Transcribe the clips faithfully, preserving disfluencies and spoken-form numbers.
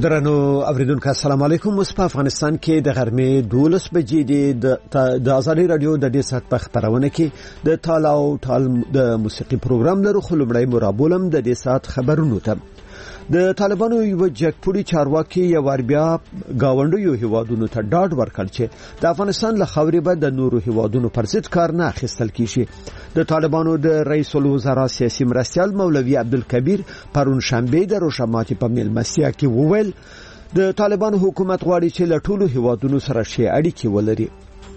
درنو اوریدونکو السلام علیکم. اوس په افغانستان کې د غرمې دولس بجې د د ازادي رادیو د دې سات په خبرونه کې د تالاو ټال د موسیقي پروګرام لرو. خلمړی مرابولم د دې سات خبرونو ته د طالبانو یو جګپوړي چارواکي یو وربیا گاونډیو هیوادونو ته ډاډ ورکړ چې د افغانستان له خاورې به د نورو هیوادونو پر ضد کار نه اخیستل کیږي. د طالبانو د رئیس الوزرا سیاسي مرستیال مولوي عبدالکبیر پرون شنبه د روشماتي په ملمستیا کې وویل د طالبانو حکومت غواړي چې له ټولو هیوادونو سره شي اړیکې ولري.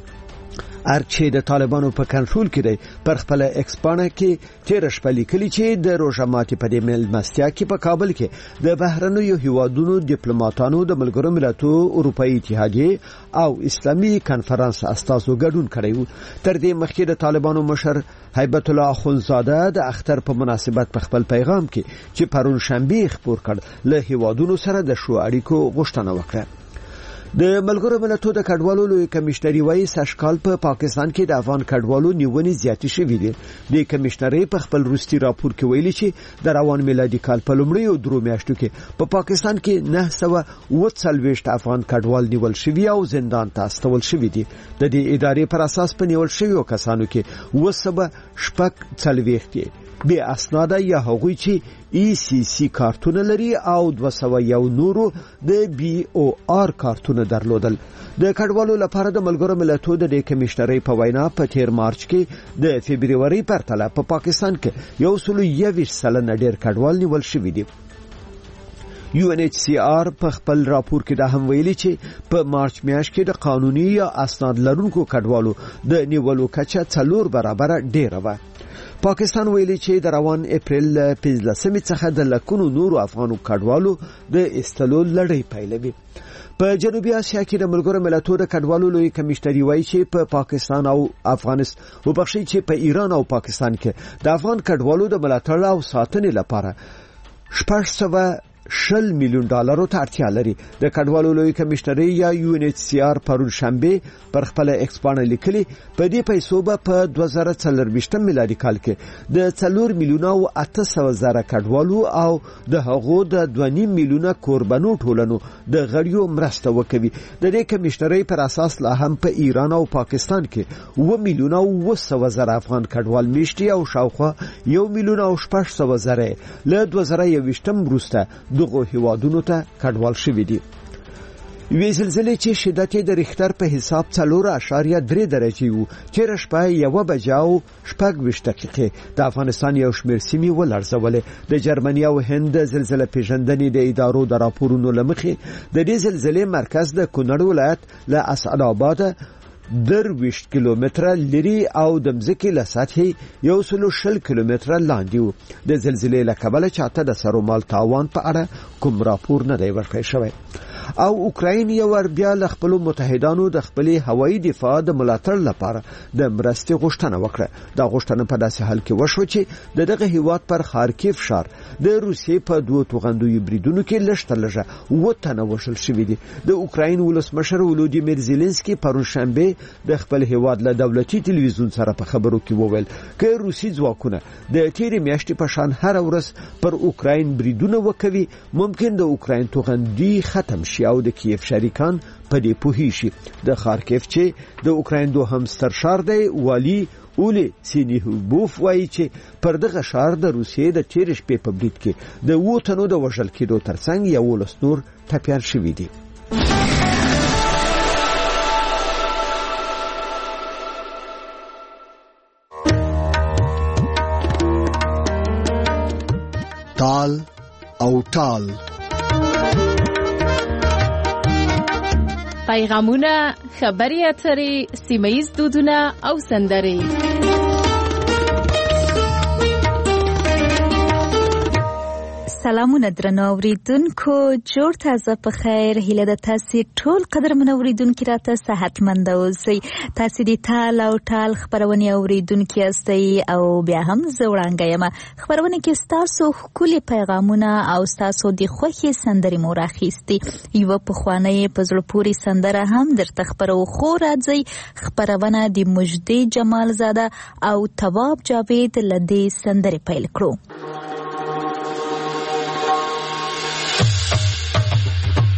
ارچې د طالبانو په کنټرول کې دی پر خپل ایکسپانه کې تیر شپه لیکلي چې د روشماتي په د ملمستیا کې په کابل کې د بهرنیو هیوادونو ډیپلوماټانو د ملګرو ملتونو اروپאי اتحادیه او اسلامي کنفرانس استازو ګډون کړی. تر دې مخکې د طالبانو مشر هیبت الله اخونزاده د اختر په مناسبت په خپل پیغام کې چې پرون شنبه خبر کړ له هیوادونو سره د شو اړیکو غوښتنه وکړه. د ملګرو ملتونو د کډوالو لوی کمشنري وایي سشکال په پا پاکستان کې د افغان کډوالو نیونې زیاتې شوې دي. د کمشنري په خپل روسي راپور کې ویلي چې د روان میلادي کال په لومړیو درو میاشتو کې په پا پاکستان کې نه سوه اوه څلوېښت افغان کډوال نیول شوي او زندان ته استول شوي دي. د دې ادارې پر اساس په نیول شویو کسانو کې اوه سوه شپږ څلوېښت بی اسناده یا هغوی چې ای سی سی کارتونه لري او دوه سوه یو نورو د بی او آر کارتونه درلودل. د کډوالو لپاره د ملګرو ملتونو د کمشنري په وینا په تیر مارچ کې د فبرवरी پرتله په پا پاکستان کې یو سلو یویشت سلنه ډیر کډوال نیول شوي دي. یو ان ایچ سی آر په خپل راپور کې دا هم ویلي چې په مارچ میاشت کې د قانوني یا اسناد لرونکو کډوالو د نیولو کچه څلور برابر ډیره و. پاکستان ویلي چې د روان اپریل پنځلسمې څخه د لکونو نورو افغانو کډوالو د استلو لړۍ پیلوي. په جنوبي اسیا کې د ملګرو ملتونو د کډوالو لوی کمشنري وایي چې په پاکستان او افغانستان او بخښي چې په ایران او پاکستان کې د افغان کډوالو د ملاتړ او ساتنې لپاره شپږ سوه شل میلیون ډالرو ته اړتیا لري. د کډوالو لوی کمشنري یا یو ان ایچ سی آر پرون شنبه پر خپل ایکسپانه لیکلي په دې پیسو به په دوه زره څلرویشتم میلادي کال کې د څلور میلیونه او اته سوه زره کډوالو او د هغو د دوه نیم میلیونه کوربنو ټولنو د غړیو مرسته وکوي. د دې کمشنري پر اساس لا هم په ایران او پاکستان کې اوه میلیونه او اوه سوه زره افغان کډوال میشتي او شاوخوا یو میلیون او شپږ سوه زره له دوه زره یوویشتم وروسته دغه هیوادونو ته کډوال شوي دي. یوې زلزلې چې شدت یې د ریختر په حساب څلور اعشاریه درې درجې وو تېره شپه یوه بجه او شپږ ویشت دقیقې د افغانستان یو شمېر سیمې ولړزولې. د جرمني او هند د زلزله پیژندنې د ادارو د راپورونو له مخې د دې زلزلې مرکز د کونړ ولایت له اسعدآباد درویشت کیلومتره لري او د مځکې له سطحې یو سلو شل کیلومتره لاندې وو. د زلزلې له کبله چاته د سر و مال تاوان په اړه کوم راپور نه دی ورکړی شوی. او اوکراین یو ور بیا له خپل متحدانو د خپل هوایي دفاع د ملاتړ لپاره د مرستې غوښتنه وکړه. دا غوښتنه په داسې حال کې وشو چې دغه هیواد پر خارکیف ښار د روسیې په دوه توغندوي بریدونو کې لږ لږه اووه تنه وژل شوي دي. د اوکراین ولسمشر ولودیمیر زيلنسکي پرون شنبه د خپل هیواد له دولتي تلویزیون سره په خبرو کې وویل چې روسي ځواکونه د تیرې میاشتې په شان هر ورځ پر اوکراین بریدونه وکوي. ممکن د اوکراین توغندي ختم شي او د کیف شریکان په دې پوهی شي. د خارکیف چې د اوکراین دوهم ستر ښار دی والی اولی سینیهوبوف وایي چې پر دغه ښار د روسیې د تیر شپې په برید کې د اووه تنو د وژل کېدو ترڅنګ یولس نور ټپیان شوي دي. تال او ټال پیغامونه، خبري اترې، سیمه‌ییز دودونه او سندرې. سلامونه درنو اوریدونکو، جوړ تازه په خیر. هیله ده تاسو ټول قدرمن اوریدونکو راته صحتمند اوسئ. تاسو د تال او ټال خبرونه اوریدونکو یاستئ او بیا هم زه وړاندې یم. خبرونه کې تاسو خولي پیغامونه او تاسو د خوښي سندرې مو راخېستي. یو په خوانې په زړه پوري سندره هم درته خبرو خو راځي. خبرونه د مجدي جمال زاده او تواب جاوید لدی سندرې پیل کړو.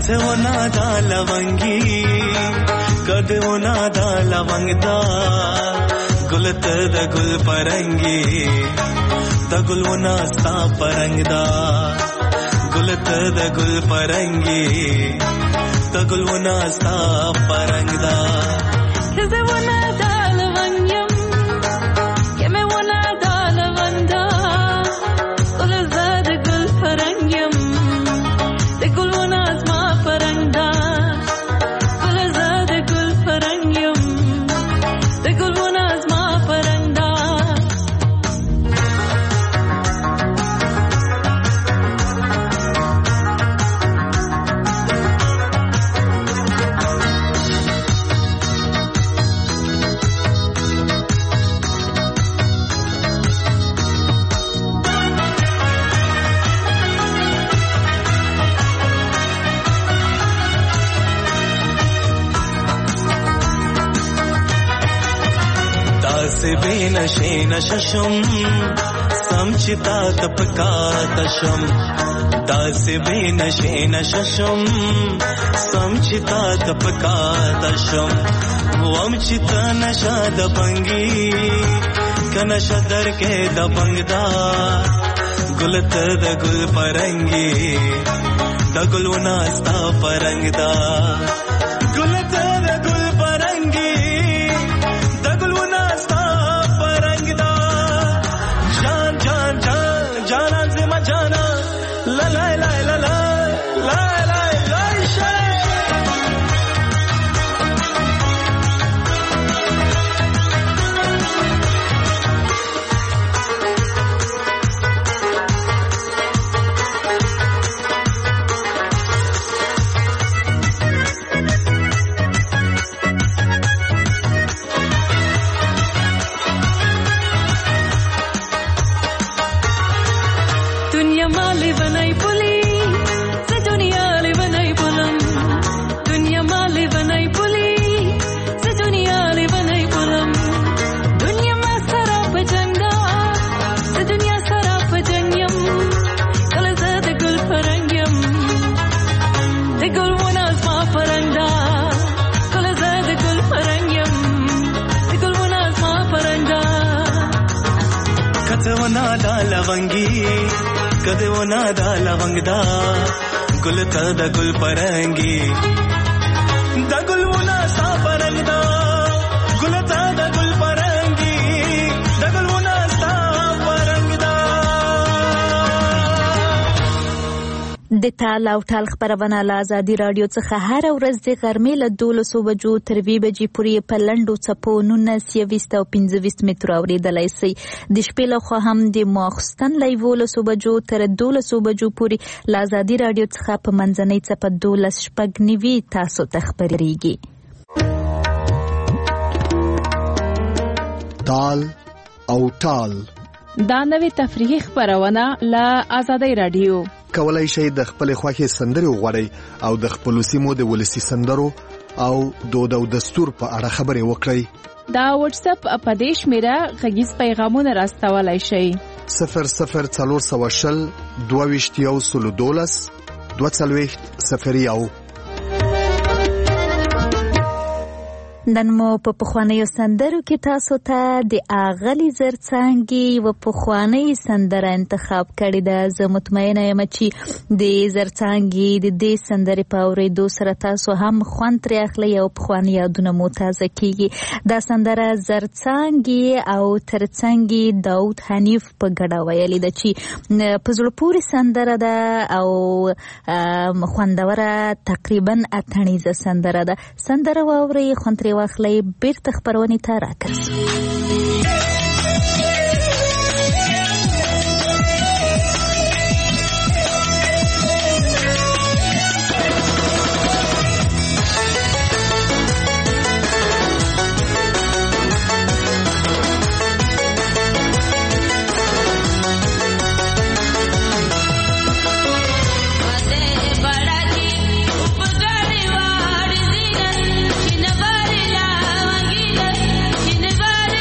कथे वो नादा लवंगी कदे वो नादा लवंगदा गुलत द गुल परंगी द गुल वो नास्ता परंगदा गुलत द गुल परंगी द गुल वो नास्ता परंगदा कदे वो नादा लवंगम के मैं वो नादा लवंदा गुलत द गुल परंगम द गुल वो नास्ता परंगदा नशे नशशुम समचिता तपकातशम दास बे नशे नशशुम समचिता तपकातशम वमचित नशा दबंगी कनश दर के दबंगदा गुलत द गुल परंगी द गुल नास्ता परंगदा गुलत द गुल परंगी द गुल नास्ता लवंगी कदे वो नादा लवंगदा गुलत द गुल परंगी द गुल वो नास्ता परंगदा गुलत द गुल परंगी द गुल वो नास्ता परंगदा د تال او ټال خبرونه له ازادي رادیو څخه هر ورځ د غرمې له دولسو بجو تر وی بجې پورې په لنډو څپو نولس یویشت او پنځه ویشت مترو اورېدلی سئ د شپې لخوا هم د ماخوستن له یولسو بجو تر دولسو بجو پورې له ازادي رادیو څخه په منځنۍ څپه دولس شپږ نوي تاسو ته خپرېږي. تال او ټال دا نوې تفریحي خبرونه له ازادي رادیو کولای شئ د خپل خوښي سندري وغواړئ او د خپل سیمو د ولسی سندرو او دود او دستور په اړه خبرې وکړئ. دا واتس اپ اپدیش میرا غږیز پیغامونه راستولای شئ صفر صفر څلور سوه شل دوه ویشت یو سلو دولس دوه څلوېښت صفر یو. نن مو په پخوانیو سندرو کې تاسو ته د اغلی زرڅانګي و پخوانی سندره انتخاب کړی ده. زه مطمئنه یم چې د زرڅانګي د دې سندرې په اورېدو سره تاسو هم خوند ترې اخلئ او پخواني یادونه مو تازه کیږي. دا سندره زرڅانګي او ترڅانګي داود حنیف په ګډه ویلې ده چې په زړه پورې سندره ده او خوندوره تقریبا اتڼیزه سندره ده. سندره واورئ، خوند ترې واخلئ، بیرته خپرونې ته راګرځو. Never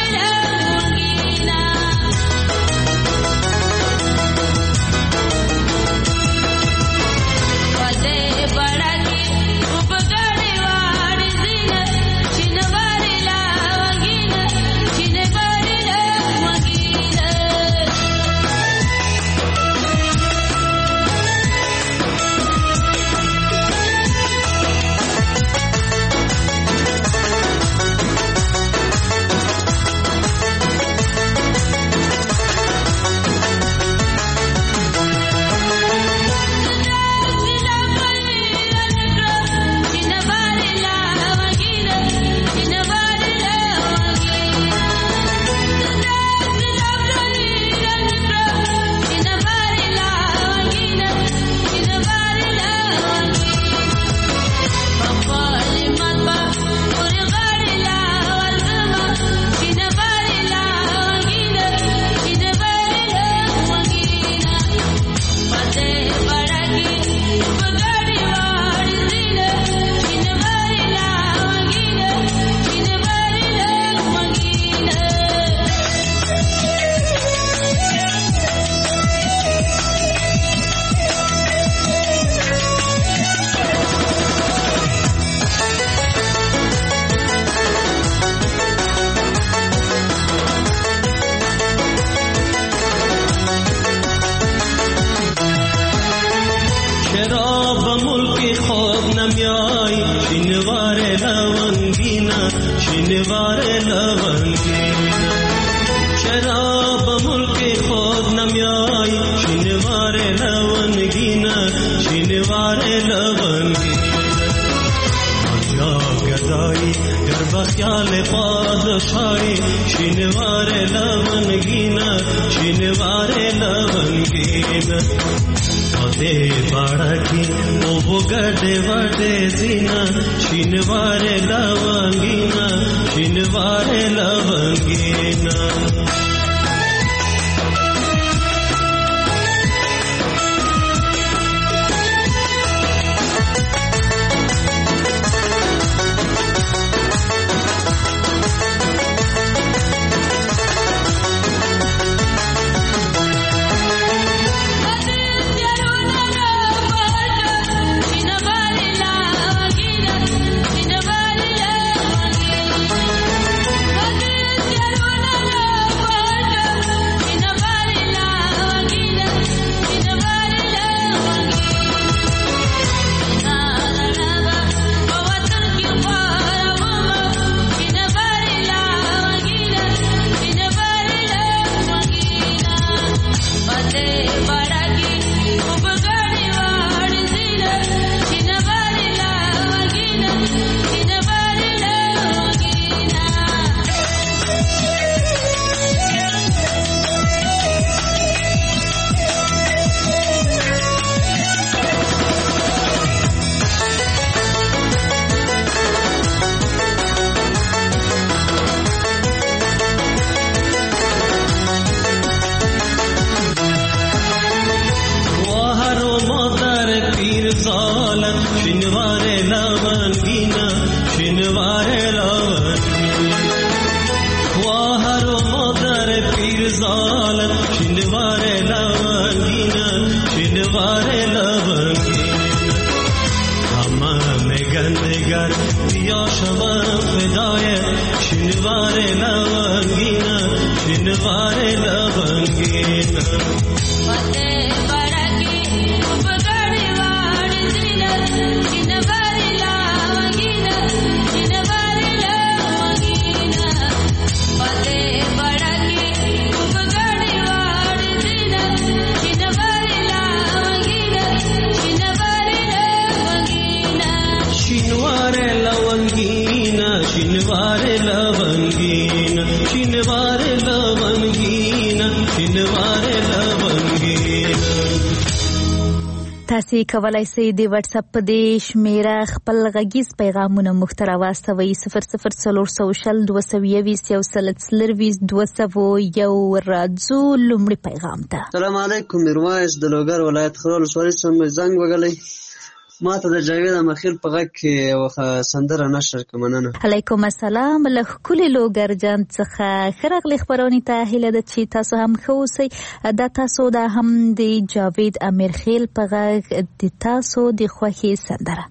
شینوار لونگین شراب ملک خود نمیای شینوار لونگین شینوار لونگین یا گدایی گر بخیال پادشاهی شینوار لونگین شینوار لونگین آده باڑکی او بگڑے وڑے زینا شینوار لونگینا شینوار لونگینا تاسو کولای شئ د واتس اپ په دې شمیره خپل غږیز پیغامونه مخ ته راواستوئ صفر صفر څلور سوه شل دوه سوه یویشت یو سل څلرویشت دوه سوه یو راځو لومړی پیغام ته. السلام علیکم میرویس د لوګر ولایت خرول سوالي سم زنګ وګلای ما ته د جاوید مخیل په غږ کې یو سندره نشر کومننه. علیکم السلام له کلی لوګر جان څخه خرغلی خبرونی ته هیله ده چې تاسو هم خوسي د تاسو د هم د جاوید امیرخیل په غږ د تاسو د خوخي سندره.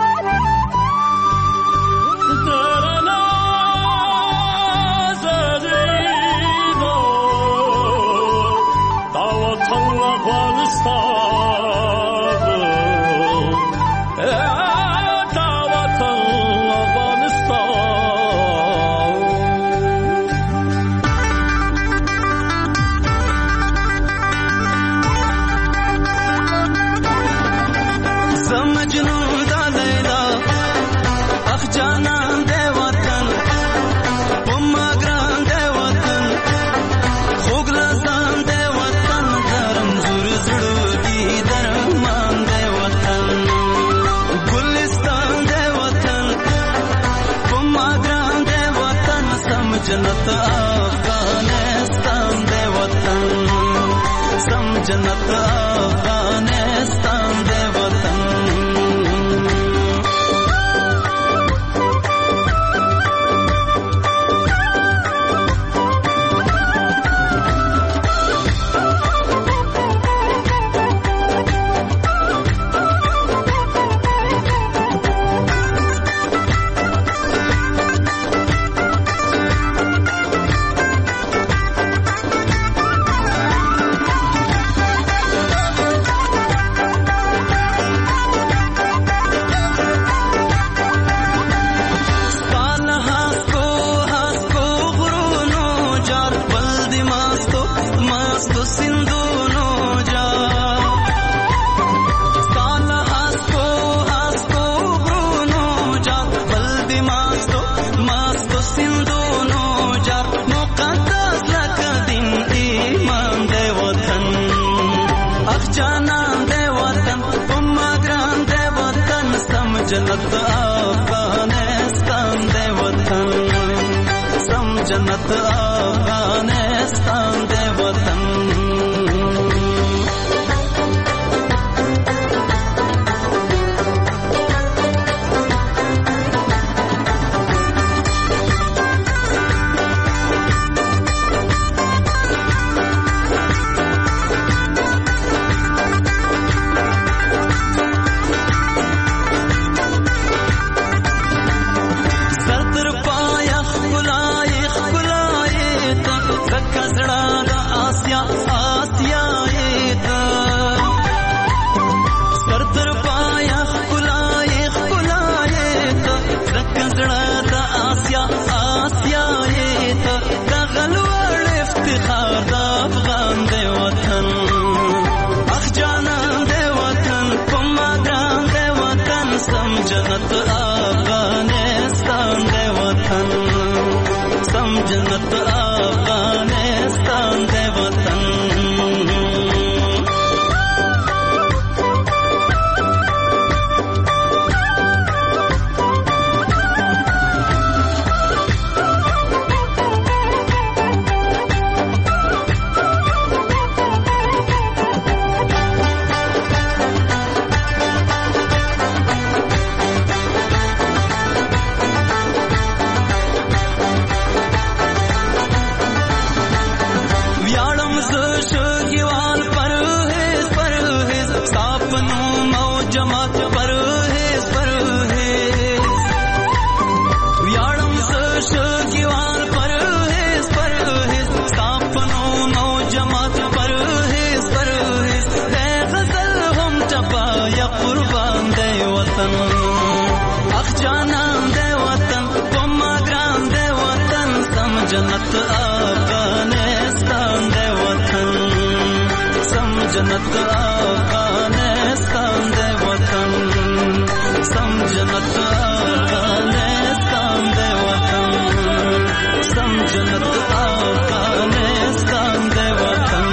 जन्नत अफगानिस्तान दे वतन सम जन्नत अफगानिस्तान दे वतन جنت افغانستان دے وطن سم جنت افغانستان دے وطن جنت افغانستان دے وطن سم جنت افغانستان دے وطن جنت افغانستان دے وطن سم جنت افغانستان دے وطن سم جنت افغانستان دے وطن سم جنت افغانستان دے وطن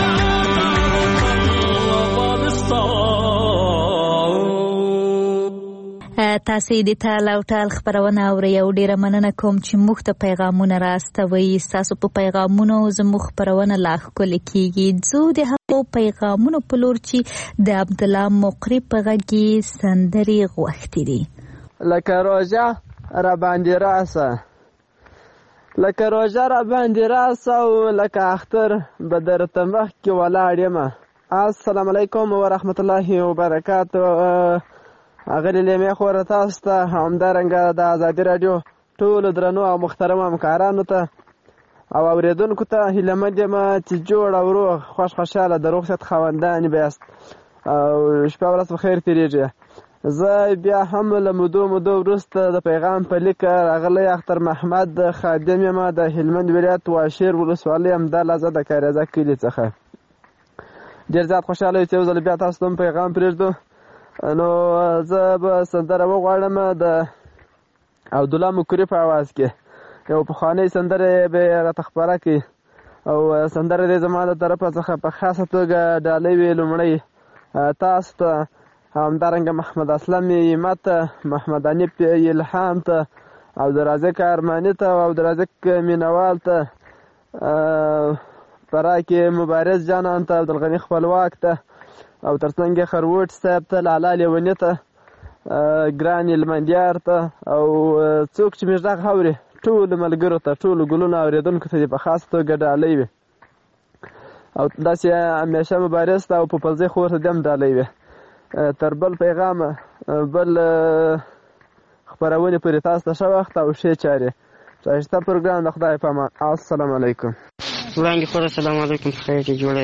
تاسې د تال او ټال خپرونه اورئ او ډېره مننه کوم چې موږ ته پیغامونه راستوئ. ستاسو په پیغامونو زموږ خپرونه لا ښکلې کېږي. ځو د هغو پیغامونو په لور چې د عبدالله مقری په غږ کې سندرې غوښتې دي. لکه روژه را باندې راسه لکه روژه را باندې راسه او لکه اختر به درته مخکې ولاړ یم. السلام علیکم ورحمت الله وبرکاتو. اغلی لیمې خوره تاسو ته همدارنګه د ازادي راډیو ټولو درنو او محترمو همکارانو ته او اورېدونکو ته هیله مند یم چې جوړ او روغ خوش خوشحاله د روغ صحت خاوندان بیاست او شپه ورځ په خیر تېرېږي. زه بیا هم له مودو مودو وروسته د پیغام په لیک راغلی اختر محمد خادم یم د هلمند ولایت واشیر ولسوالۍ همدا لحظه د کاریزه کلي څخه. ډېر زیات خوشحاله یم چې یو ځل بیا تاسو ته هم پیغام پرېږدو. نو زه به سندره وغواړم د عبدالله مقری په اواز کې. یو پخوانۍ سندره به یې راته خپره کړي او سندره دې زما د طرفه څخه په خاصه توګه ډالۍ وي لومړی تاسو ته، همدارنګه محمد اسلم یمت، محمد انیب الهام ته، عبدالرازق ارماني ته او عبدالرازق مینوال ته، پراکې مبارز جانان ته، عبدالغني خپلواک ته او ترڅنګ یې خروټ صاحب ته، لالا لیوني ته، ګران المندیار ته او څوک چې موږ دغه اوري ټولو ملګرو ته، ټولو ګلونو اورېدونکو ته دې په خاص توګه ډالۍ وي او داسې همیشه مبارز ته او په پلزۍ خور ته دې هم ډالۍ وي. تر بل پیغامه بل خپرونې پورې تاسو ته ښه وخت او ښې چارې. ښایسته پروګرام د خدای په امان. السلام علیکم. وړاندې خور السلام علیکم. په خیر کې جوړه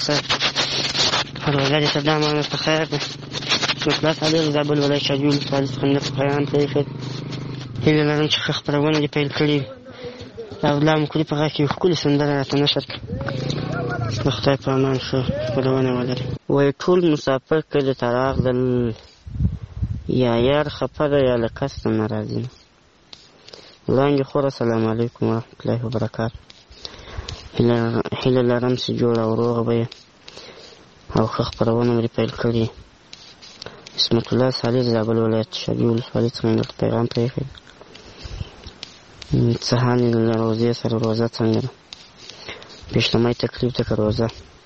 پروژه دې صدا مانه په خیر ده. مخلاص علي رضا بل ولای شاجول ثالث خندق بیان ته یې هیله لرم چې ښه خپرونه دې پیل کړي. د عبدالله مقری په غږ کې یو ښکلې سندره راته نشر کړه. د خدای په امان ښه خپرونه ولري. وایي ټول مسافر کلي ته راغلل، یا یار خفه ده یا له کسته نه راځي. وړاندې خور السلام علیکم ورحمت الله وبرکاتو. هیله لرم چې جوړ او روغ به یې او ښه خپرونه مې پیل کړي. اسمت الله صالح د زابل ولایت شاجوی ولسوالۍ څخه درته پیغام پرېښی. سهار یې له روژې سره روژه څنګه ده، بېشتمۍ تکلیف ده که روژه.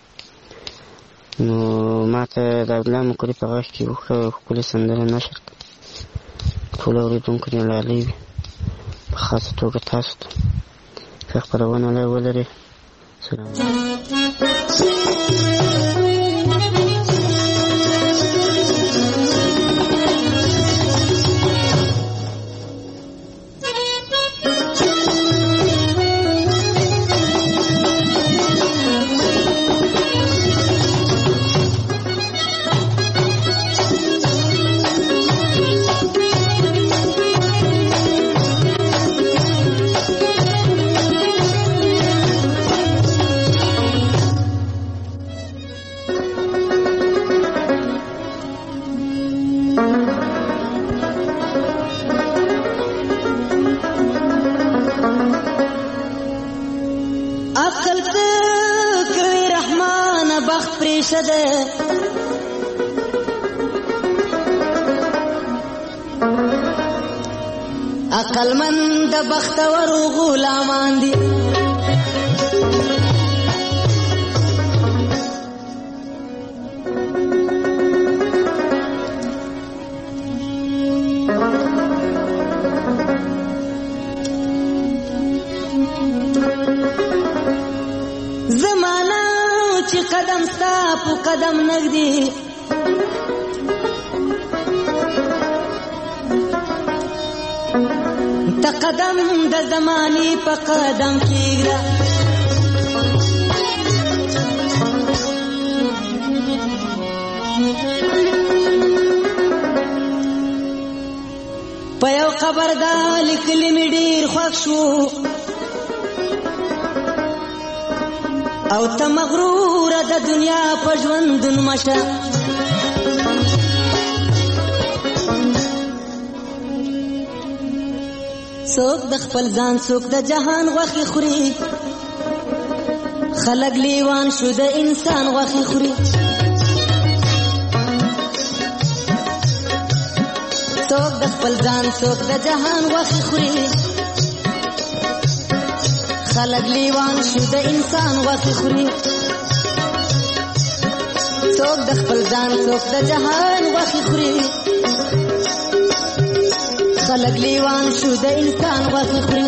نو ما ته د عبدالله مقري په غږ کې یو ښه ښکلې سندره نشر کړه. ټولو اورېدونکو دې لالی وي، په خاصه توګه تاسو ته ښه خپرونه الله ولري. سلام. عقلمند د بختورو غلامان دي، زمانہ چې قدم ستا په قدم نږدې، ته قدم د زمانې په قدم کېږده. په یو قبر دا لیکلي مې ډېر خوښ شو، او ته مغروره د دنیا په ژوندون مشه. څوک د خپل ځان څوک د جهان غوښې خوري، خلک لیوان شو د انسان غوښې خوري. څوک د خپل ځان څوک د جهان غوښې خوري، خلک لیوان شو د انسان غوښې خوري. څوک د خپل ځان څوک د جهان غوښې خوري، خلق لیوان شو د انسان غوښې خوري.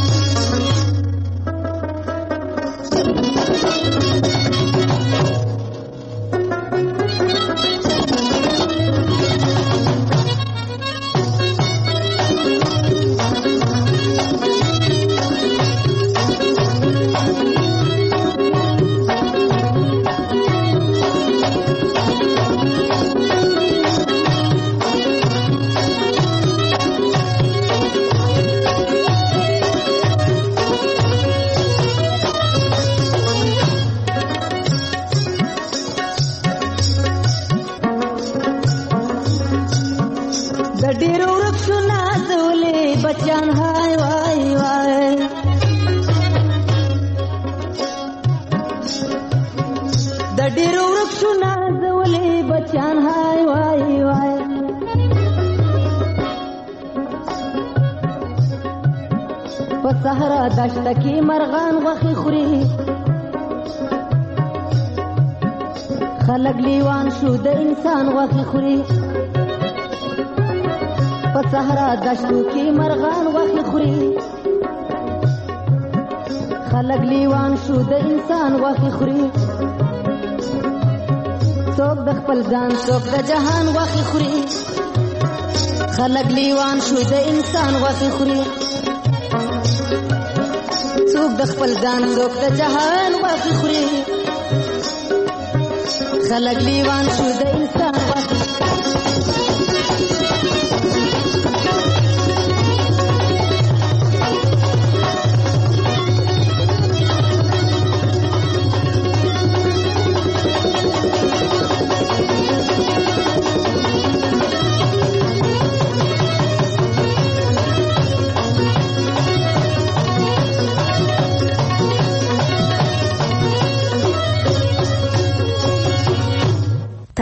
صحرا دشت کې مرغان غوښې خوري، خلک لیوان شو د انسان غوښې خوري. په صحرا دشتو کې مرغان غوښې خوري، خلک لیوان شو د انسان غوښې خوري. څوک د خپل ځان څوک د جهان غوښې خوري، خلک لیوان شو د انسان غوښې خوري. څوک د خپل ځان څوک د جهان غوښې خوري، خلک لیوان شو د انسان غوښې خوري.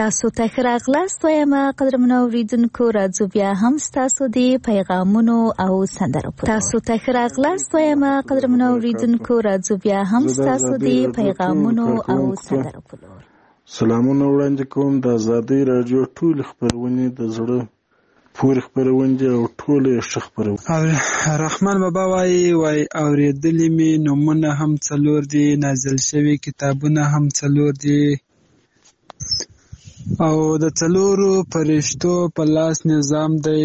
تاسو ته ښه راغلاست وایم قدرمنو اوریدونکو. راځو بیا هم ستاسو د پیغامونو او سندرو په تاسو ته ښه راغلاست وایم قدرمنو اوریدونکو. راځو بیا هم ستاسو د پیغامونو او سندرو په لور. سلامونه وړاندې کوم. د آزادۍ راډیو ټول خبرونه د زړه پورې خبرونه او ټول یې ښه خبرونه. رحمان بابا وایي وای اورېدلې مې نومونه هم څلور دي، نازل شوي کتابونه هم څلور دي، او د څلورو فرشتو په لاس نظام دی،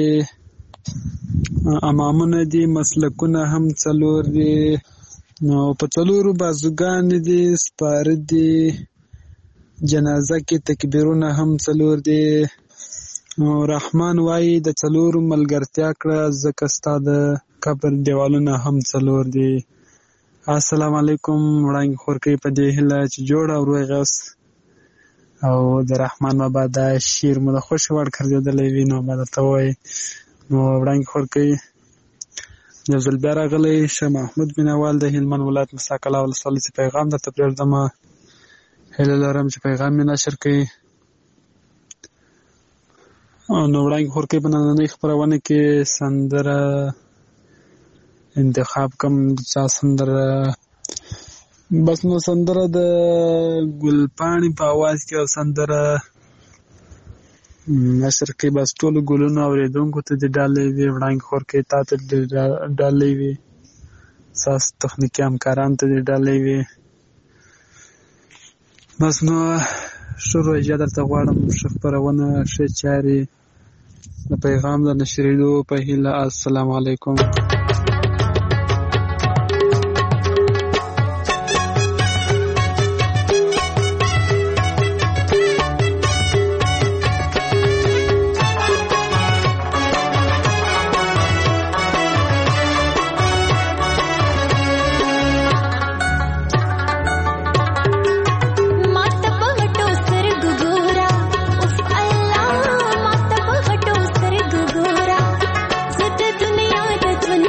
امامونه دي، مسلکونه هم څلور دي، نو په څلورو بازوګان دي، سپاره دي، جنازه کې تکبیرونه هم څلور دي. رحمان وایي د څلورو ملګرتیا کړه ځکه ستا د قبر دیوالونه هم څلور دي. السلام علیکم. وړاندې خورکۍ په دې هیله چې جوړ او روغ یاست او د رحمان بابا دا شعر مو د خوښې وړ ګرځېدلی وي نو ما درته ووایي. نو وړاندې خورکۍ یو ځل بیا راغلی شه محمود مینوال د هلمند ولایت موسی قلعه ولسوالۍ چې پیغام درته پرېږدمه. هیله لرم چې پیغام مې نشر کړي. نو وړاندې خورکۍ په نننۍ خپرونه کې سندره انتخاب کوم. چا سندره بس نو سندره د ګلپاڼې په اواز کې او سندره نشر کې بس ټولو ګلونو اورېدونکو ته دې ډالۍ وي. وړاندې خورکۍ تا ته دې ډالۍ وي، ستاسو تخنیکي همکارانو ته دې ډالۍ وي. بس نو ښه روژه درته غواړم، ښه خپرونه، ښه چارې، د پیغام د نشرېدو په هیله. السلام علیکم. दुनिया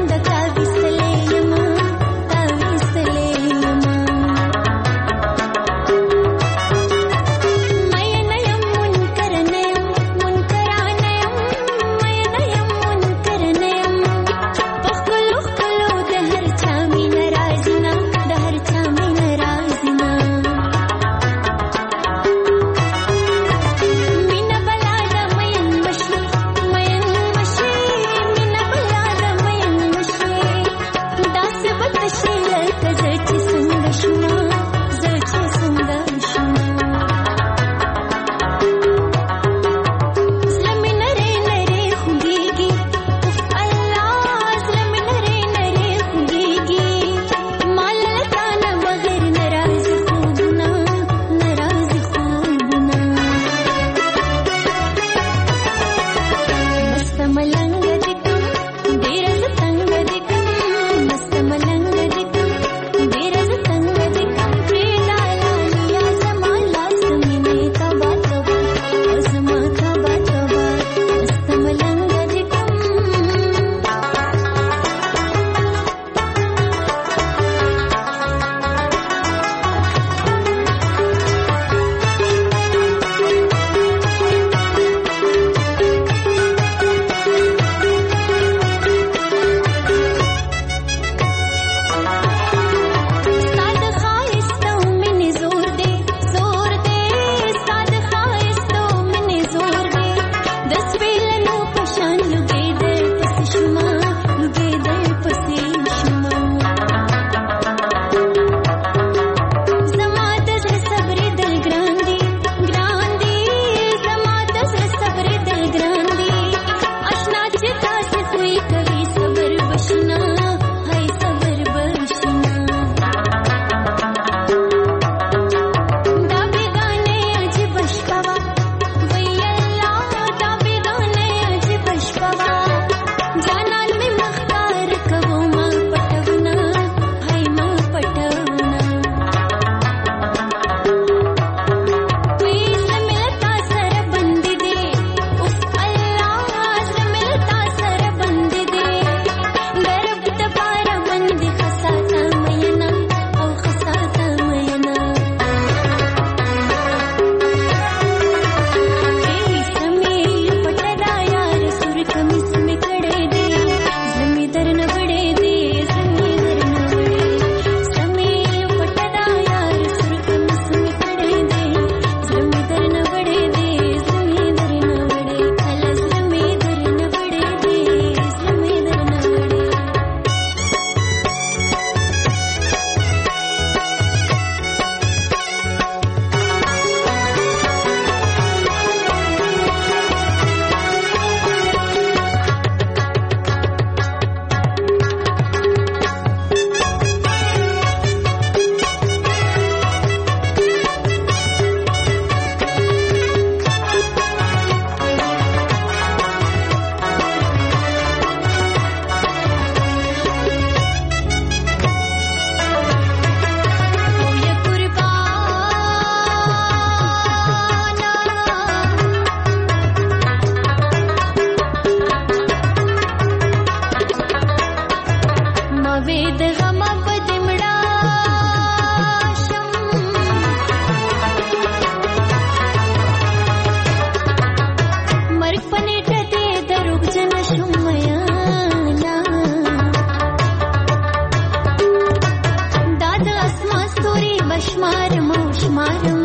مارم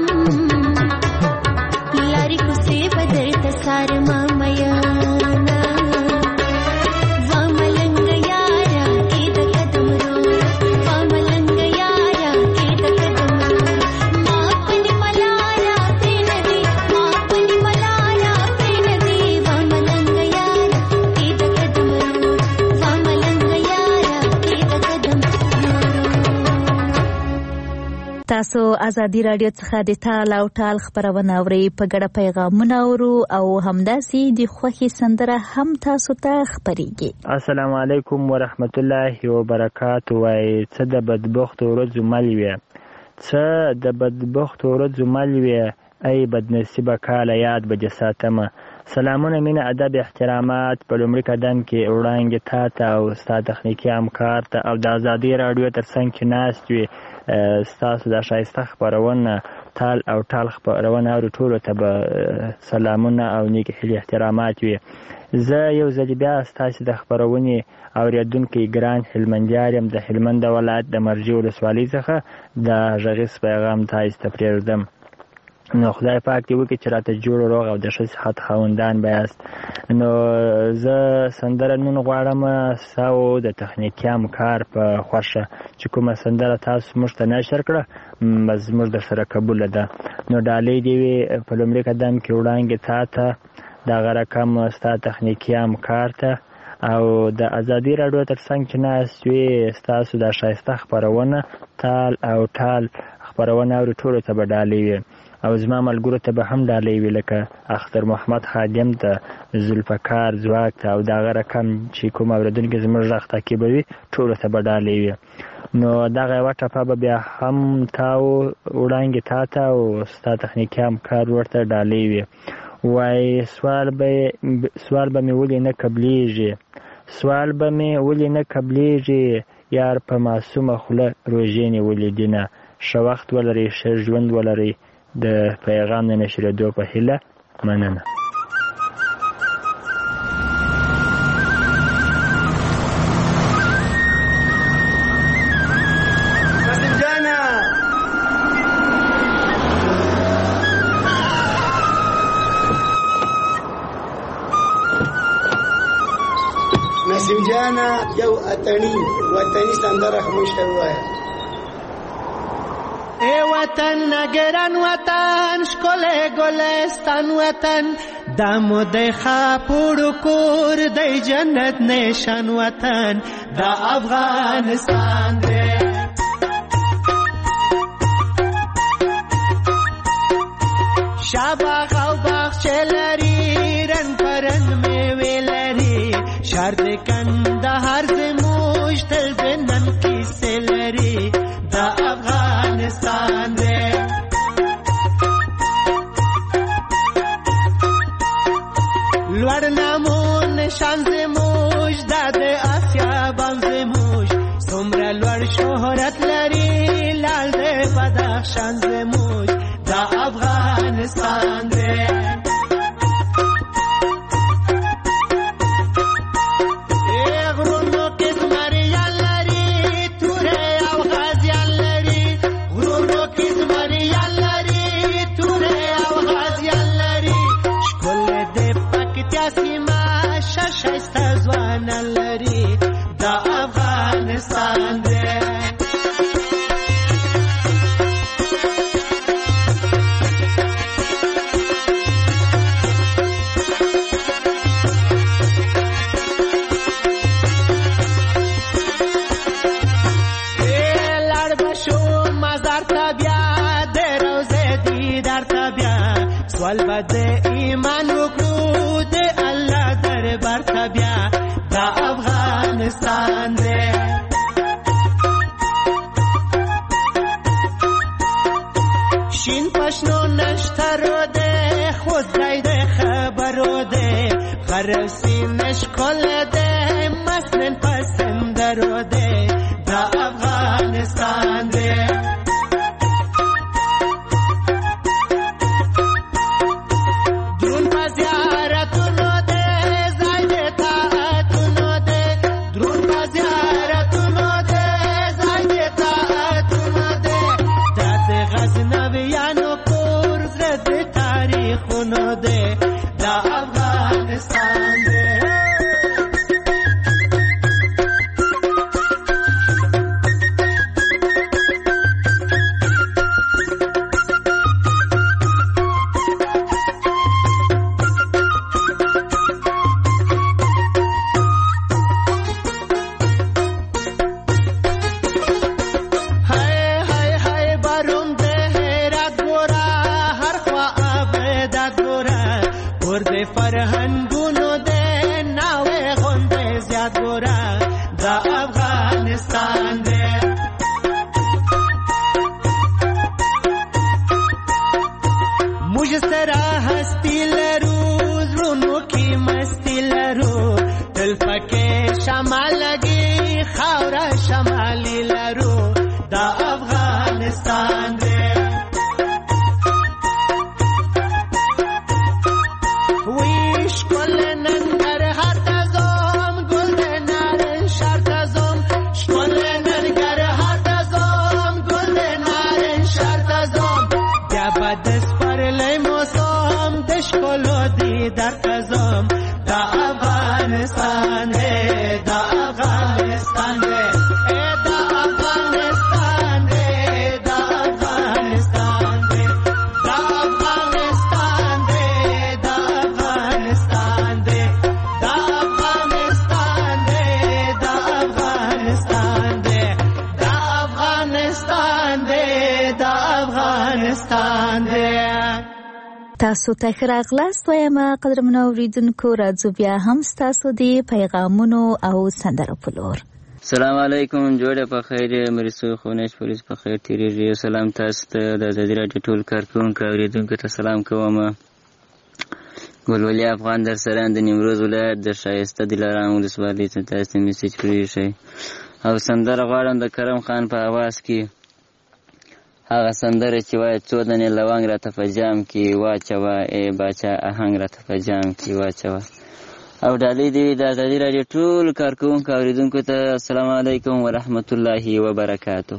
لاری کوسې بدر ته سارما میانا وا ملنګ یارا کې د قدم رو وا ملنګ یارا کې د قدم رو ما پنی ملایا پرین دی ما پنی ملایا پرین دی وا ملنګ یارا کې د قدم رو وا ملنګ یارا کې د قدم رو. تاسو ازادي رادیو څخه د تال او ټال خبرونه اورئ په ګډه پیغامونه اورو او همداسې د خوښي سندره هم تاسو ته خبرېږي. السلام علیکم ورحمت الله وبرکاته. وای څه د بدبخت ورځو مل وي څه د بدبخت ورځو مل وي ای بدنصیبه کاله یاد به دې ساتمه. سلامونه مینه ادب احترامات په لومړي قدم کې وړاندې تا ته او ستا تخنیکي همکار ته او د ازادي راډیو تر څنګ کې ناست وي ستاسو د ښایسته خپرونه تال او ټال خپرونه اورو ټولو ته به سلامونه او نیک هیلې احترامات وي. زه یو ځل بیا ستاسو د خپرونې اورېدونکی ګران هلمندیار یم د هلمند ولایت د مرجې ولسوالۍ څخه د غږیز پیغام تاسو ته پرېږدم. نو خدای پاک دې وکړي چې راته جوړ روغ او د ښه صحت خاوندان به یاست. نو زه سندره نن غواړم ستاسو د تخنیکي همکار په خوښه چې کومه سندره تاسو موږ ته نشر کړه زموږ درسره قبوله ده. نو ډالۍ دې وي په لومړي قدم کې وړاندې تا ته دغه رقم ستا تخنیکي همکار ته او د ازادي راډیو تر څنګ چې ناست وي ستاسو د ښایسته خپرونه تال او ټال خپرونه اوري ټولو ته به ډالۍ وي او زما ملګرو ته به هم ډالۍ وي لکه اختر محمد خادم ته ذوالفقار ځواک ته او دغه رقم چې کوم اورېدونکي زموږ غږ تعقیبوي ټولو ته به ډالۍ وي. نو دغه یوه ټپه به بیا هم تاو وړاندې تا ته او ستا تخنیکي همکار ورته ډالۍ وي. وای سوال به سوال به مې ولې نه قبلیږي سوال به مې ولې نه قبلیږي یار په معصومه خوله روژې نیولې دینه ښه وخت ولرئ ښه ژوند ولرئ د پیغام د نشرېدو په هیله مننه. نسیم جانا یو اتنی وطنی سندره خموش وایه. ای وطن نگران وطن شکل گلستان وطن دمو دی خاپورو کور دی جنت نشان وطن دا افغانستان دی. شاباغ او باغچه لري رنگ پرنگ میوې لري شهر د کندهار زموږ تل د نن کیسې لري دا افغانستان دی. لوړ نامون شان زموږ دا د آسیا بام زموږ څومره لوړ شهرت لري لال د بدخشان زموږ دا افغانستان دی. شایسته ځوانان لري دا افغانستان دی. لاړ به شو مزار ته بیا د روضې دیدار ته بیا سوال به د ایمان وکړو د الله دربار ته بیا دا افغانستان دی. شین پشنو نشترو دی خود دی د خبرو دی غرسی نشکل دی مسنن پسندرو دی دا افغانستان دی. درون په زیارتونو دی ځای د طاعتونو دی درون په زیارتونو دی ځای د طاعتونو دی دا د غزنوي فرهنګونو دې ناوې غوندې زیات ګوره دا افغانستان دی موږ سره هستی لرو زړونو کې مستی لرو تل پکې شمال لګي خاوره شمالي لرو دا افغانستان دی در کزم دا افغانستان ہے دا افغانستان ہے اے دا افغانستان ہے دا افغانستان ہے دا افغانستان ہے دا افغانستان ہے دا افغانستان ہے دا افغانستان ہے دا افغانستان ہے دا افغانستان ہے تاسو ته ښه راغلاست وایم قدرمنو اوریدونکو راځو بیا هم ستاسو د پیغامونو او سندرو په لور. السلام علیکم جوړه په خیر مرسو خونش پولیس په خیر تیریږي. سلام تاسو ته د ازادي راډیو ټول کارکونکو اوریدونکو ته سلام کوم. ګلولي افغان در سره د نیمروز ولایت د شایسته دلارام ولسوالۍ ته تاسو میسج کړی شئ او سندره غواړم د کرم خان په आवाज کې هغه سندره چې وایي څو دانې لونګ راته په جام کې واچوه ای باچا آهنګ راته په جام کې واچوه. او ډالۍ دې وي د ازادي راډیو ټول کارکوونکو اورېدونکو ته السلام علیکم ورحمت الله وبرکاته.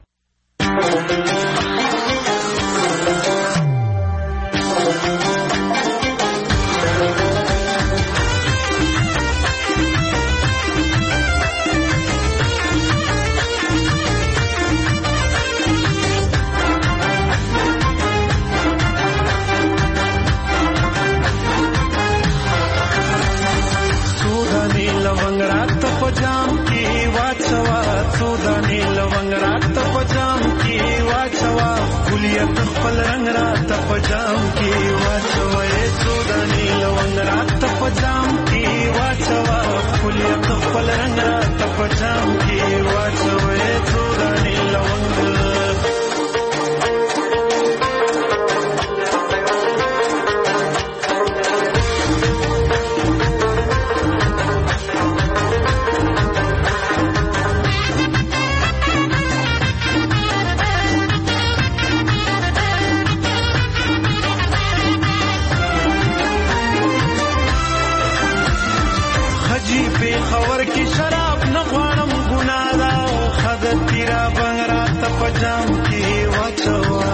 پجام کی واچوا سودانی لونگ رات پجام کی واچوا کلیت خپل رنگ رات پجام کی واچوا سودانی لونگ رات پجام کی واچوا کلیت خپل رنگ رات پجام کی واچوا سودانی لونگ خور کی شراب نغوانم گنادا خد تیرا بنگرا تپجام کی واچوا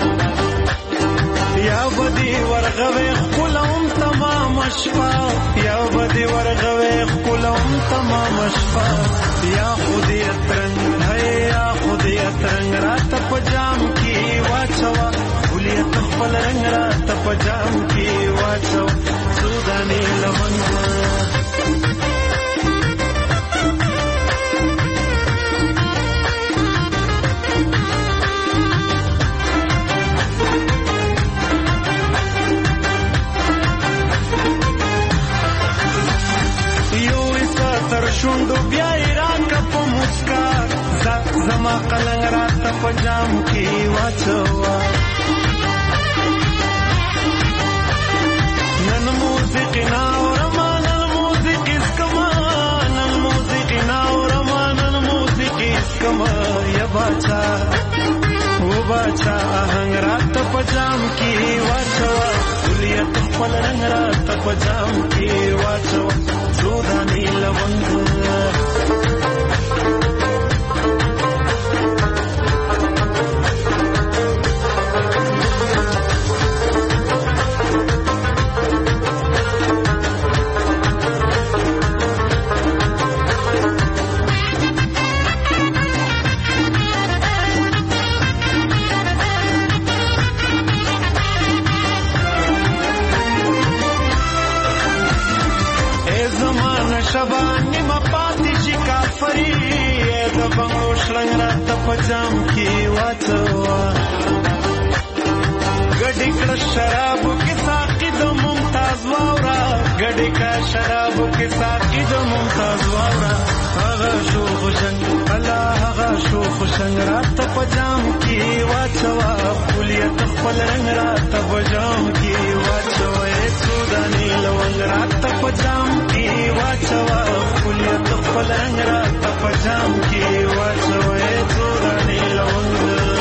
یا بدی ورغوی خلوم تمام شفا یا بدی ورغوی خلوم تمام شفا یا خودی اترنگ ہے یا خودی اترنگ را تپجام کی واچوا کلیت خپل رنگ را تپجام کی واچوا سودانی لونگ شوندو بیا ایران کا په مسکا ذات زما قلنګ رات په جام کې واچوا نن موسیقي نا ورمان موسیقي اسکما نن موسیقي نا ورمان موسیقي اسکما یا باچا و باچا آهنګ رات په جام کې واچوا کلیت خپل رنگ رات په جام کې واچوا سودانی لونگ شبانی ما پاتی شي کافری د بنگلو شلنګ راته پجام کې واچوا ګډې کړه شراب کې ساقي د ممتاز راز واورا ګډې کا شرابو کې ساقي د ممتاز واورا هغه شو خوشنګ الله هغه شو خوشنګ راته پجام کې واچوا کلیت خپل رنگ راته پجام کې واچوا سوداني لونګ راته پجام کې واچوا کلیت خپل رنگ راته پجام کې واچوا سوداني لونګ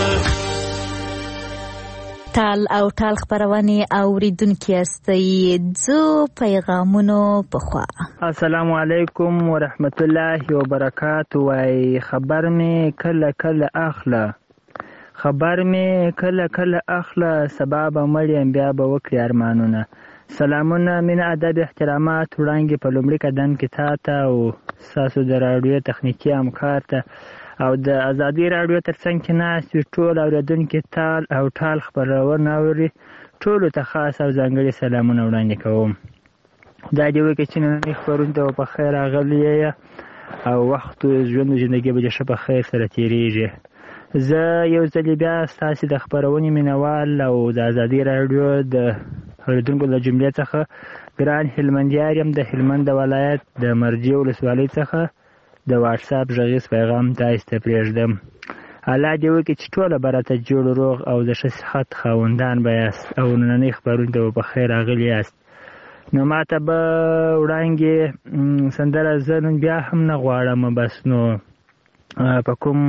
تال او ټال خبرونه اوریدونکو استي زو پیغامونو په خوا. السلام علیکم ورحمت الله وبرکاتہ. وای خبر می کله کله اخله خبر می کله کله اخله سبب مریم بیا به وکړي ارمانونه. سلامونه من ادب احترامات وړاندې په لومړي قدم کې تاته او ساسو د راډیو تخنیکی همکار ته او د ازادي راډیو ترڅنګ کې ناست ټول اوریدونکو تال او ټال خبرونه اوري ټول ته خاص او ځانګړي سلامونه وړاندې کوم. دا دی وکړي چې نن خبرونه ته په خیر راغلی او وخت ژوند ژوندۍ به شه په خیر سره تیریږي. زه یو ځل بیا ستاسو د خبرونې مینوال او د ازادي راډیو د اوریدونکو له جملې څخه ګران هلمندیار یم د هلمند ولایت د مرجې ولسوالۍ څخه د واتس اپ غږیز پیغام تاسو ته پرېږدم. الله دې وکړي چې ټول برته جوړ روغ او د ښه صحت خاوندان به یاست او نننۍ خبرونه ته په خیر راغلي یاست. نو ماته به وړاندې سندره زه نن بیا هم نه غواړم بس نو په کوم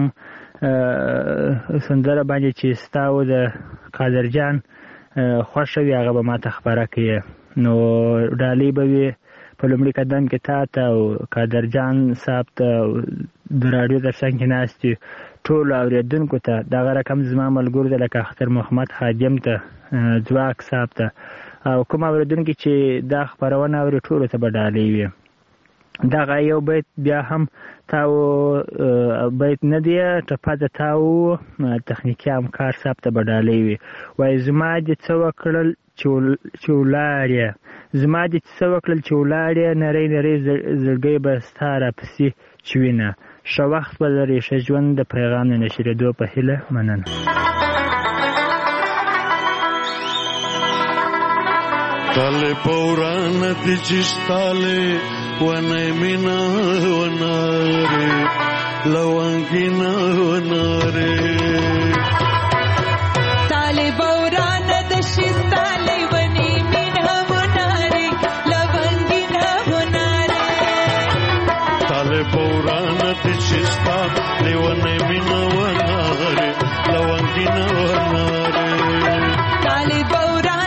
سندره باندې چې ستا و د قادر جان خوښه وي هغه به ماته خبره کوي. نو ډالۍ به وي په لومړي قدم کې تا ته او قادر جان صاحب ته د راډیو ترڅنګ کې ناست ټولو اورېدونکو ته دغه رقم زما ملګرو ته لکه اختر محمد خادم ته ځواک صاحب ته او کوم اورېدونکي چې دا خپرونه اوري ټولو ته به ډالۍ وي. دغه یو بیت بیا هم تاو بیت نه دی ټپه د تاو تخنیکي همکار صاحب ته به ډالۍ وي. وایي زما دې څه وکړل چې ولاړې زما دې څه وکړل چې ولاړې نری نری زړګی به ستا راپسې چوینه. ښه وخت به لرې ښه ژوند د پیغام د نشرېدو په هیله. مننه. تاله پوران دي چشتاله ونه مینا وناره لوانګینا وناره تاله پوران د چشتاله ونه مینا وناره لوانګینا وناره تاله پوران دي چشتاله ونه مینا وناره لوانګینا وناره تاله پوران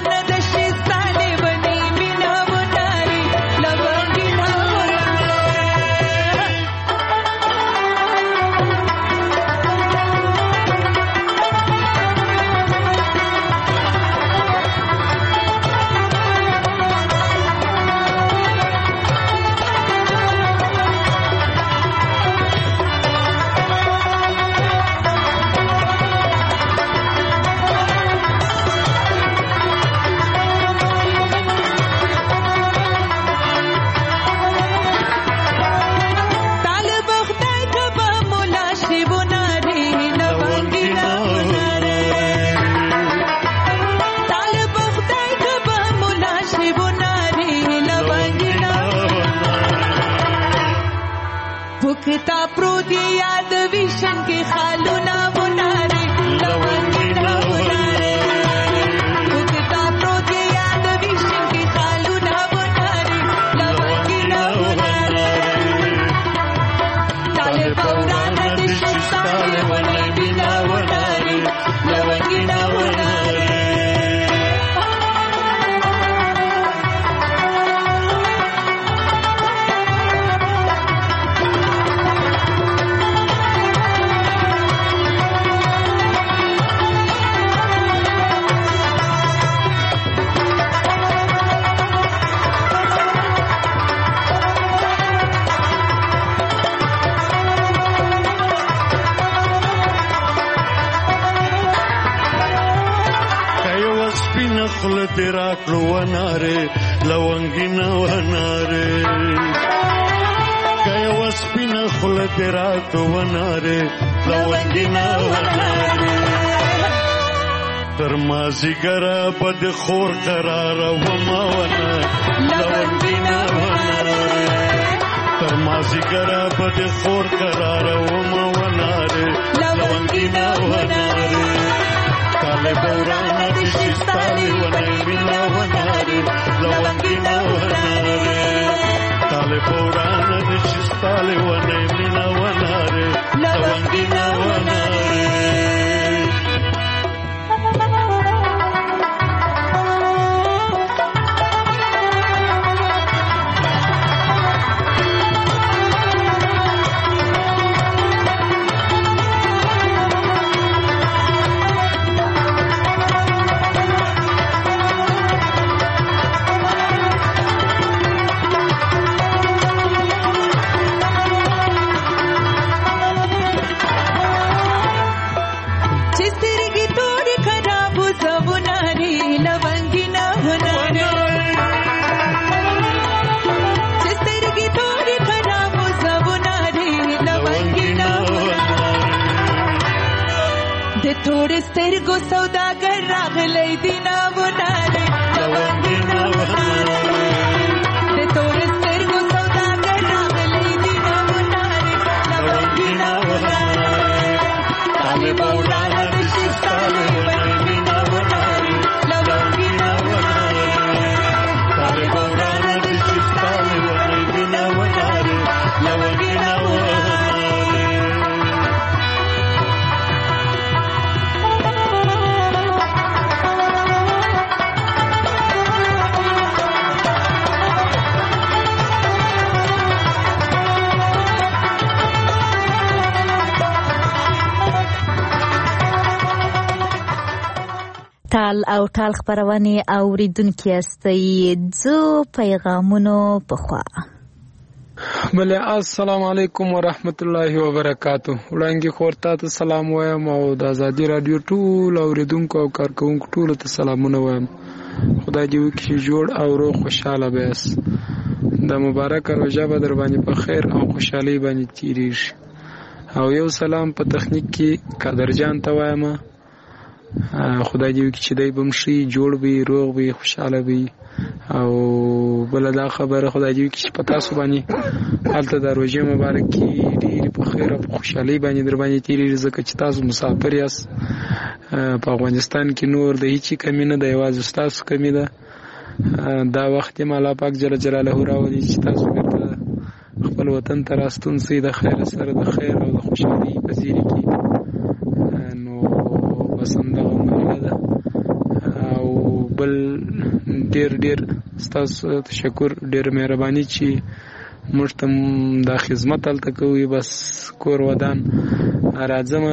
کتا پروت یاد ویشن کی خالونا وناره لونگینا وناره کتا پروت یاد ویشن کی خالونا وناره لونگینا وناره تاله پورانا دشت تاله ونگینا وناره لونگینا وناره خل تیرا کلو وناره لونگینا وناره کیا وسپینا خل تیرا کلو وناره لونگینا وناره تر مازیګره به د خور قراره ومه ونه لونګینه ونه تر مازیګره به د خور قراره ومه ونه لونګینه ونه طالب ورانه د شستالې ونه وینه ونه لونګینه ونه طالب ورانه د شستالې ونه وینه ونه لونګینه ونه थोड़े स्तर को सौदागर रागले दिना बुनारे लवंगिना बुनारे थोड़े स्तर को सौदागर रागले दिना बुनारे लवंगिना बुनारे ताले बौराना दिशताले लवंगिना बुनारे लवंगिना बुनारे ताले बौराना दिशताले लवंगिना बुनारे लवंगिना बुनारे ټال او ټال خبرونه اوریدونکو استي زو پیغامونو په خوا بله السلام علیکم ورحمت الله وبرکاتہ وړاندې خورته ته سلام وایم او د ازادي رادیو ټول اوریدونکو او کارکونکو ټول ته سلامونه وایم خدای دې وکړي جوړ او روغ خوشاله بیاس د مبارک روزه به در باندې په خیر او خوشحالي باندې تیریږي او یو سلام په تخنیک کې قدرجان ته وایم خدای دې وکړي چې دای بمشي جوړ وي روغ وي خوشاله وي او بل دا خبره خدای دې وکړي چې پتا سو باندې حالت د روزه مبارک کې ډیر په خیر او خوشحالي باندې در باندې تیریږي ځکه چې تاسو مسافر یاست په افغانستان کې نور د هیڅ کمی نه د یوازې تاسو کمی ده دا وخت یې الله پاک جل جلاله راوړي چې تاسو بیرته خپل وطن ته راستون سي د خیر سره د خیر او د خوشحالي په زیری کې نو پسنده غوښنه ده او بل ډیر ډیر تاسو تشکر ډیر مهرباني چې موږ ته د خدمت تلته کوي بس کور ودان راځم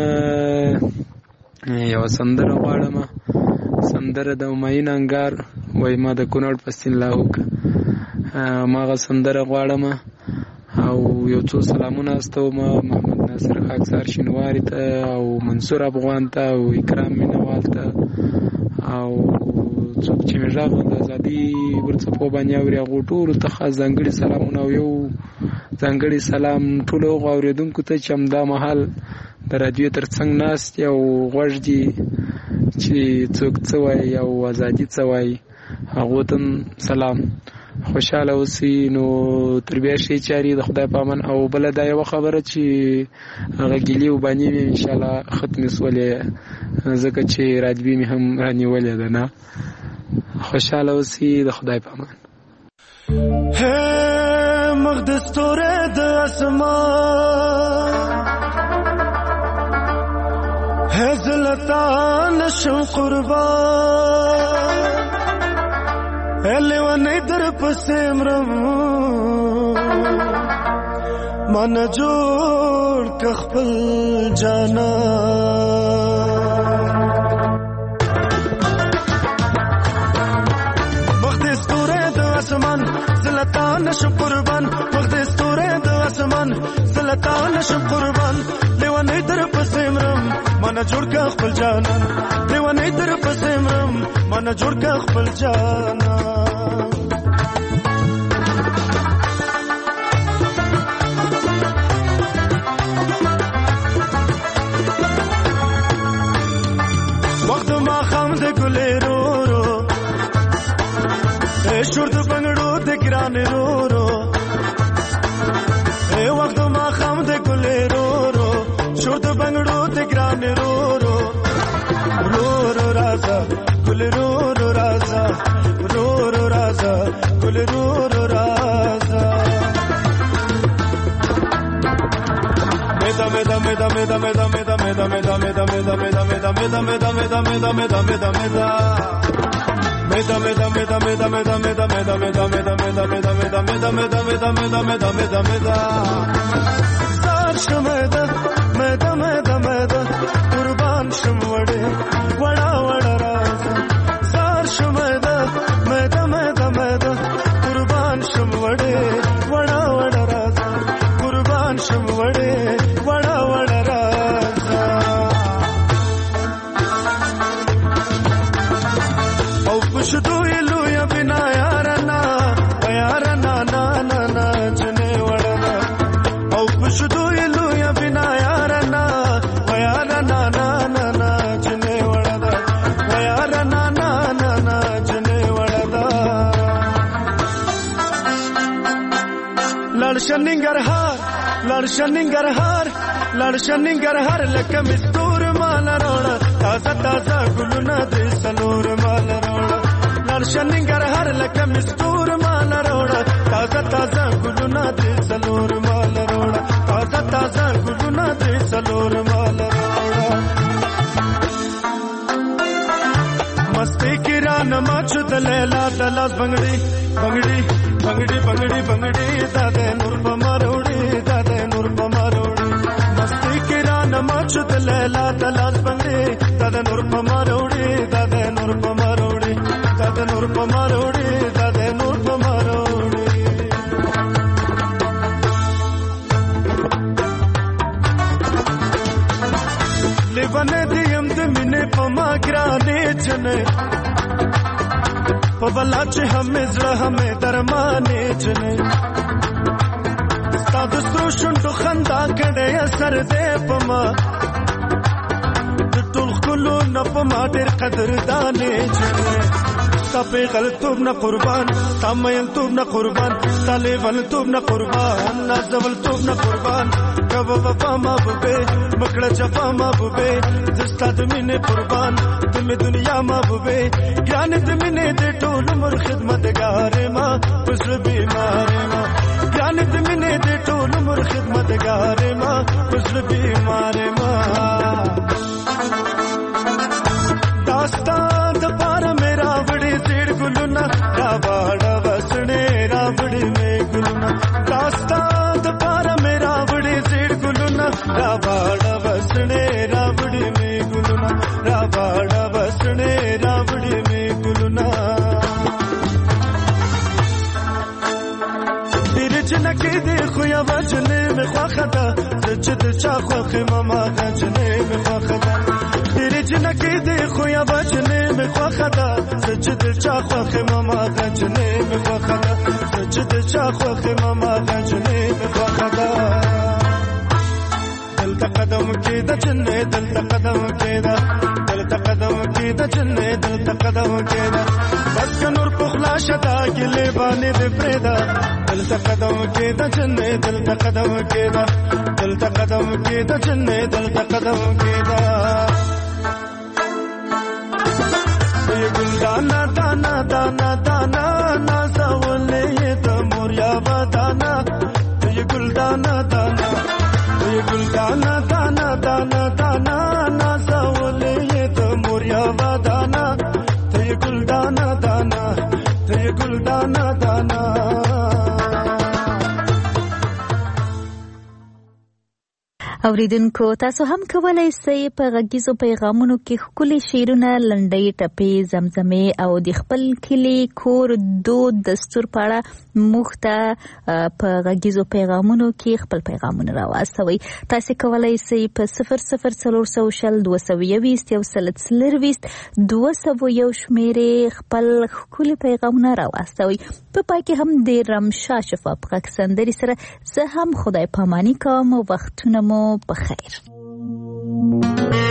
یو سندره غواړم سندره د ماین انګار وای ما د کونړ پستین لاوک ماغه سندره غواړم او یو څو سلامونه استوم محمد ناصر خاکسار شینواری ته او منصور افغان ته او اکرام مینوال ته او څوک چې مجاغ د ازادي ورڅ په باندې اوري غوټور ته خاص ځانګړي سلامونه او یو ځانګړي سلام ټول اوریدونکو ته چې همدا مهال د رادیو ترڅنګ ناست یو غوږ دی چې څوک څه وایي او ازادي څه وایي هغه ته سلام خوشاله اوسئ نو تربیه شي چاري د خدای په امان او بل دا یو خبره چې هغه ګلی وبانی ان شاء الله ختم سولې ځکه چې راځبي مې هم رانیولې ده نه خوشاله اوسئ د خدای په امان هه مقدس توره د اسمان هزلتان شم قربان الیوانی در پسیمرم من جوړ کخپل جانا مقدس توره د اسمان زلتان شم قربان مقدس توره د اسمان زلتان شم قربان لیوانی در پسیمرم من جوړ کخپل جانا لیوانی در پسیمرم من جوړ کخپل جانا وقت ما خام د ګلې رو رو اے شور د بنگړو د ګران رو رو اے وخت ما خام د ګلې رو رو شور د بنگړو د ګران رو رو رو رو رازا ګل رو رو رازا رو رو رازا ګل رو رو رازا meda meda meda meda meda meda meda meda meda meda meda meda meda meda meda meda meda meda Meda meda meda meda meda meda meda meda meda meda meda meda meda meda meda meda meda meda meda Zar shmeda meda meda meda qurban shmwade wada wada raza Zar shmeda meda meda meda qurban shmwade wada wada raza qurban shmwade wada wada raza Au pushdu ilu ya bina yarana yarana na na na jne wada Au pushdu ilu ya bina yarana yarana na na na jne wada yarana na na na jne wada Ladshaningar har Ladshaningar har Ladshaningar har lakam istur mal roda taza taza guluna de salur mal roda Ladshaningar har lakam istur mal roda taza taza guluna de salur mal roda taza taza guluna de salur mal roda Masti kiran machud lela dalas bangdi bangdi bangdi bangdi bangdi dade nur pamarodi dade nur pamarodi Masti kiran machud lela dalas bangdi dade nur pamarodi dade nur pamarodi dade nur pamarodi dade nur pamarodi Lebane diyam de mine pamagrane chane Pavalla che hame zra hame darmane chane Sta dustro shundu khanda kade asar de pama Tul khulu na pama der qadr dane chane Sta pe galtub na qurban Sta mayam tub na qurban Sta leval tub na qurban Nazawal tub na qurban Kava wafa ma bube Makda jafa ma bube Zista dumine qurban Dumi duniya ma bube Gyaan dumine de tol umr khidmatgare ma Pusl bimare ma Gyaan dumine de tol umr khidmatgare ma Pusl bimare ma Dastan da para mera badi zid guluna Rabada vasne rabdi me guluna Dastan da para mera badi zid guluna Rabada vasne rabdi me guluna Rabada vasne rabdi me guluna Dirjna ke dekho ya vajne me khwakhada Zid cha khwakh mama gajne me khwakhada Dirjna ke dekho ya vajne me khwakhada Zid cha khwakh mama gajne me khwakhada Zid cha khwakh mama gajne me khwakhada Dil ta qadam ke da jne dil ta qadam ke da Dil ta qadam ke da jne dil ta qadam ke da Bas ka nur pukhla shada gile bani de preda Dil ta qadam ke da jne dil ta qadam ke da Dil ta qadam ke da jne dil ta qadam ke da Ye guldana dana dana dana nazawle ye da murya badana Ye guldana dana Ye guldana dana dana dana nazawle ye da murya badana Ye guldana dana Ye guldana dana اوریدونکو تاسو هم کولای شئ په غږیزو پیغامونو کې ښکلي شعرونه لنډۍ ټپې زمزمې او د خپل کلي کور دود دستور په اړه موږ ته په غږیزو پیغامونو کې خپل پیغامونه راواستوئ تاسو کولای شئ په صفر صفر څلور سوه شل دوه سوه یوویشت یو سل څلرویشت دوه سوه یو شمېرې خپل ښکلي پیغامونه راواستوئ په پای کې هم د رمشا شفاف غږ سندرې سره زه هم خدای پاماني کوم او وختونه مو بخیر